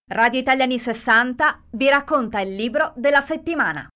Radio Italiani 60 vi racconta il libro della settimana.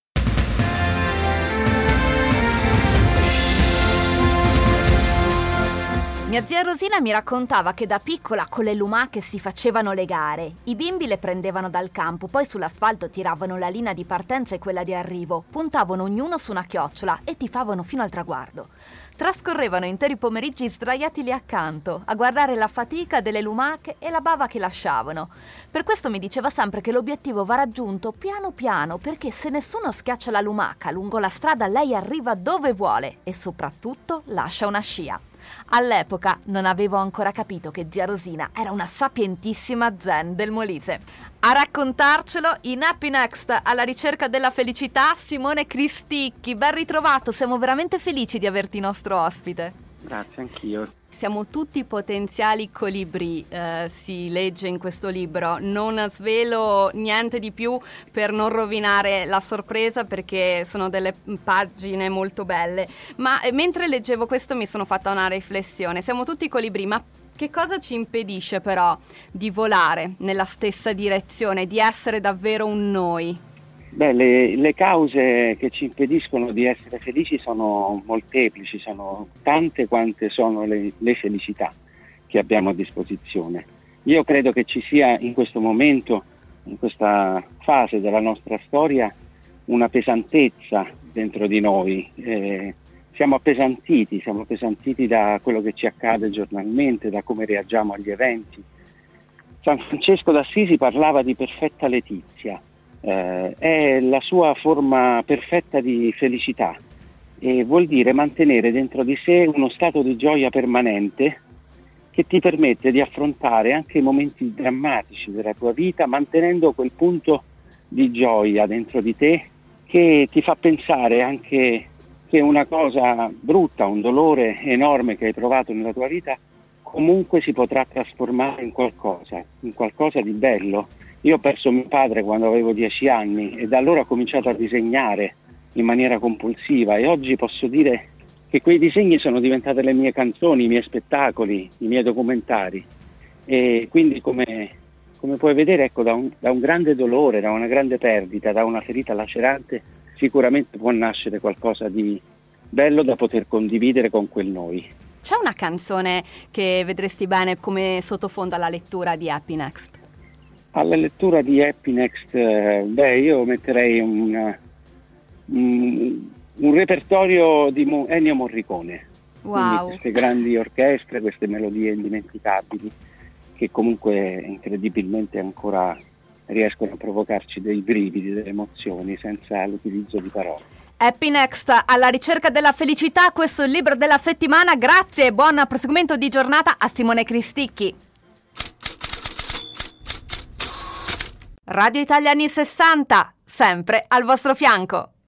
Mia zia Rosina mi raccontava che da piccola con le lumache si facevano le gare. I bimbi le prendevano dal campo, poi sull'asfalto tiravano la linea di partenza e quella di arrivo, puntavano ognuno su una chiocciola e tifavano fino al traguardo. Trascorrevano interi pomeriggi sdraiati lì accanto, a guardare la fatica delle lumache e la bava che lasciavano. Per questo mi diceva sempre che l'obiettivo va raggiunto piano piano, perché se nessuno schiaccia la lumaca lungo la strada lei arriva dove vuole e soprattutto lascia una scia. All'epoca non avevo ancora capito che zia Rosina era una sapientissima zen del Molise. A raccontarcelo in Happy Next, alla ricerca della felicità, Simone Cristicchi. Ben ritrovato, siamo veramente felici di averti nostro ospite. Grazie, anch'io. Siamo tutti potenziali colibrì, si legge in questo libro. Non svelo niente di più per non rovinare la sorpresa, perché sono delle pagine molto belle. Ma mentre leggevo questo mi sono fatta una riflessione. Siamo tutti colibrì, ma che cosa ci impedisce però di volare nella stessa direzione, di essere davvero un noi? Beh, le cause che ci impediscono di essere felici sono molteplici, sono tante quante sono le felicità che abbiamo a disposizione. Io credo che ci sia in questo momento, in questa fase della nostra storia, una pesantezza dentro di noi. Siamo appesantiti da quello che ci accade giornalmente, da come reagiamo agli eventi. San Francesco d'Assisi parlava di perfetta letizia. È la sua forma perfetta di felicità e vuol dire mantenere dentro di sé uno stato di gioia permanente che ti permette di affrontare anche i momenti drammatici della tua vita, mantenendo quel punto di gioia dentro di te che ti fa pensare anche che una cosa brutta, un dolore enorme che hai provato nella tua vita, comunque si potrà trasformare in qualcosa di bello. Io ho perso mio padre quando avevo 10 anni e da allora ho cominciato a disegnare in maniera compulsiva e oggi posso dire che quei disegni sono diventate le mie canzoni, i miei spettacoli, i miei documentari. E quindi come puoi vedere, ecco, da un grande dolore, da una grande perdita, da una ferita lacerante, sicuramente può nascere qualcosa di bello da poter condividere con quel noi. C'è una canzone che vedresti bene come sottofondo alla lettura di Happy Next? Alla lettura di Happy Next, io metterei un repertorio di Ennio Morricone. Wow. Quindi queste grandi orchestre, queste melodie indimenticabili che comunque incredibilmente ancora riescono a provocarci dei brividi, delle emozioni senza l'utilizzo di parole. Happy Next, alla ricerca della felicità, questo è il libro della settimana. Grazie e buon proseguimento di giornata a Simone Cristicchi. Radio Italiani 60, sempre al vostro fianco.